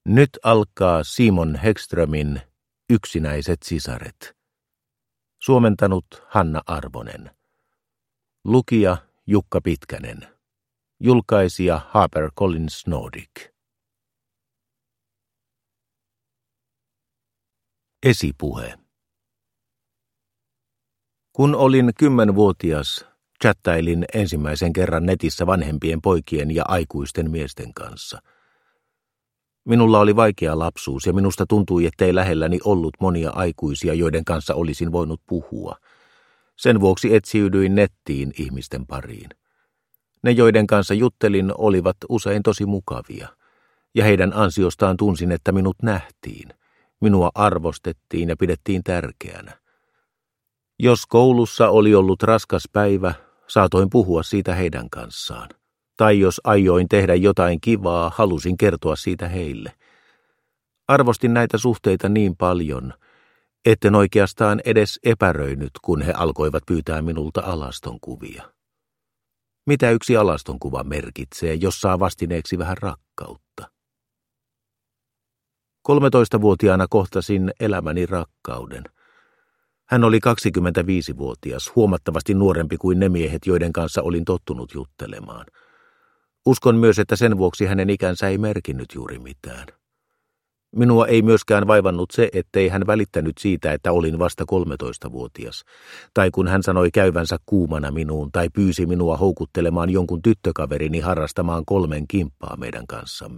Nyt alkaa Simon Häggströmin Yksinäiset sisaret. Suomentanut Hanna Arvonen. Lukija Jukka Pitkänen. Julkaisija HarperCollins Nordic. Esipuhe. Kun olin 10-vuotias, chattailin ensimmäisen kerran netissä vanhempien poikien ja aikuisten miesten kanssa. Minulla oli vaikea lapsuus ja minusta tuntui, ettei lähelläni ollut monia aikuisia, joiden kanssa olisin voinut puhua. Sen vuoksi etsiydyin nettiin ihmisten pariin. Ne, joiden kanssa juttelin, olivat usein tosi mukavia, ja heidän ansiostaan tunsin, että minut nähtiin. Minua arvostettiin ja pidettiin tärkeänä. Jos koulussa oli ollut raskas päivä, saatoin puhua siitä heidän kanssaan. Tai jos aioin tehdä jotain kivaa, halusin kertoa siitä heille. Arvostin näitä suhteita niin paljon, etten oikeastaan edes epäröinyt, kun he alkoivat pyytää minulta alastonkuvia. Mitä yksi alastonkuva merkitsee, jos saa vastineeksi vähän rakkautta? 13-vuotiaana kohtasin elämäni rakkauden. Hän oli 25-vuotias, huomattavasti nuorempi kuin ne miehet, joiden kanssa olin tottunut juttelemaan. Uskon myös, että sen vuoksi hänen ikänsä ei merkinnyt juuri mitään. Minua ei myöskään vaivannut se, ettei hän välittänyt siitä, että olin vasta 13-vuotias, tai kun hän sanoi käyvänsä kuumana minuun tai pyysi minua houkuttelemaan jonkun tyttökaverini harrastamaan 3 kimppaa meidän kanssamme.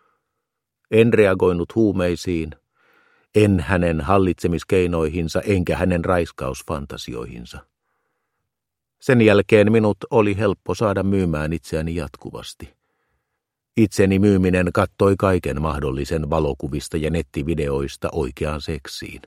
En reagoinut huumeisiin, en hänen hallitsemiskeinoihinsa enkä hänen raiskausfantasioihinsa. Sen jälkeen minut oli helppo saada myymään itseäni jatkuvasti. Itseni myyminen kattoi kaiken mahdollisen valokuvista ja nettivideoista oikeaan seksiin.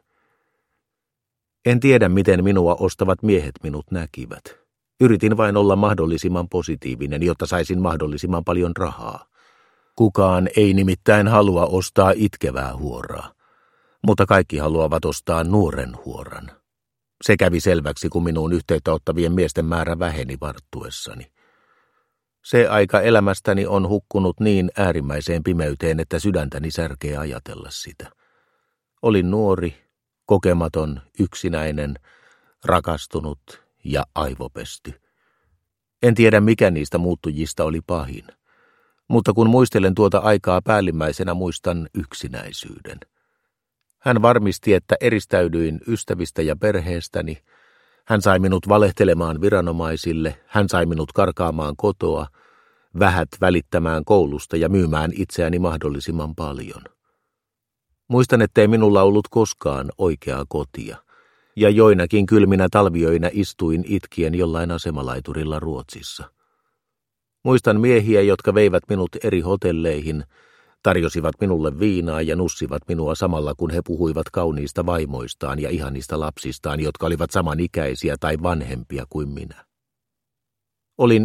En tiedä, miten minua ostavat miehet minut näkivät. Yritin vain olla mahdollisimman positiivinen, jotta saisin mahdollisimman paljon rahaa. Kukaan ei nimittäin halua ostaa itkevää huoraa, mutta kaikki haluavat ostaa nuoren huoran. Se kävi selväksi, kun minuun yhteyttä ottavien miesten määrä väheni varttuessani. Se aika elämästäni on hukkunut niin äärimmäiseen pimeyteen, että sydäntäni särkee ajatella sitä. Olin nuori, kokematon, yksinäinen, rakastunut ja aivopesty. En tiedä, mikä niistä muuttujista oli pahin, mutta kun muistelen tuota aikaa päällimmäisenä, muistan yksinäisyyden. Hän varmisti, että eristäydyin ystävistä ja perheestäni. Hän sai minut valehtelemaan viranomaisille, hän sai minut karkaamaan kotoa, vähät välittämään koulusta ja myymään itseäni mahdollisimman paljon. Muistan, ettei minulla ollut koskaan oikeaa kotia, ja joinakin kylminä talviöinä istuin itkien jollain asemalaiturilla Ruotsissa. Muistan miehiä, jotka veivät minut eri hotelleihin, tarjosivat minulle viinaa ja nussivat minua samalla, kun he puhuivat kauniista vaimoistaan ja ihanista lapsistaan, jotka olivat samanikäisiä tai vanhempia kuin minä. Olin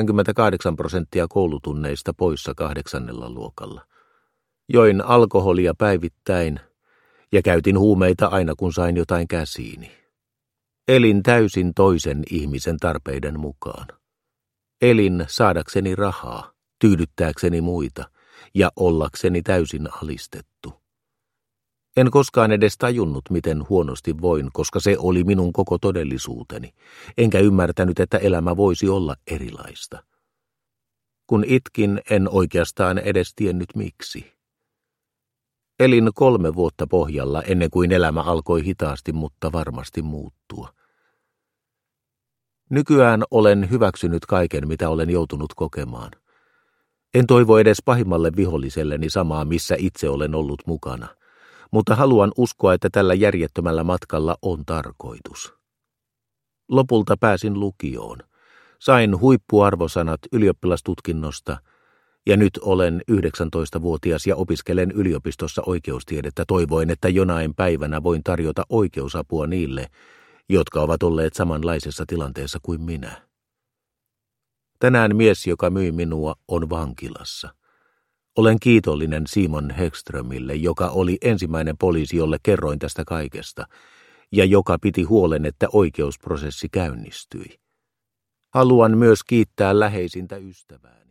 98% koulutunneista poissa 8. luokalla. Join alkoholia päivittäin ja käytin huumeita aina, kun sain jotain käsiini. Elin täysin toisen ihmisen tarpeiden mukaan. Elin saadakseni rahaa, tyydyttääkseni muita ja ollakseni täysin alistettu. En koskaan edes tajunnut, miten huonosti voin, koska se oli minun koko todellisuuteni, enkä ymmärtänyt, että elämä voisi olla erilaista. Kun itkin, en oikeastaan edes tiennyt miksi. Elin 3 vuotta pohjalla ennen kuin elämä alkoi hitaasti, mutta varmasti muuttua. Nykyään olen hyväksynyt kaiken, mitä olen joutunut kokemaan. En toivo edes pahimmalle viholliselleni samaa, missä itse olen ollut mukana, mutta haluan uskoa, että tällä järjettömällä matkalla on tarkoitus. Lopulta pääsin lukioon. Sain huippuarvosanat ylioppilastutkinnosta ja nyt olen 19-vuotias ja opiskelen yliopistossa oikeustiedettä toivoen, että jonain päivänä voin tarjota oikeusapua niille, jotka ovat olleet samanlaisessa tilanteessa kuin minä. Tänään mies, joka myi minua, on vankilassa. Olen kiitollinen Simon Häggströmille, joka oli ensimmäinen poliisi, jolle kerroin tästä kaikesta, ja joka piti huolen, että oikeusprosessi käynnistyi. Haluan myös kiittää läheisintä ystävää.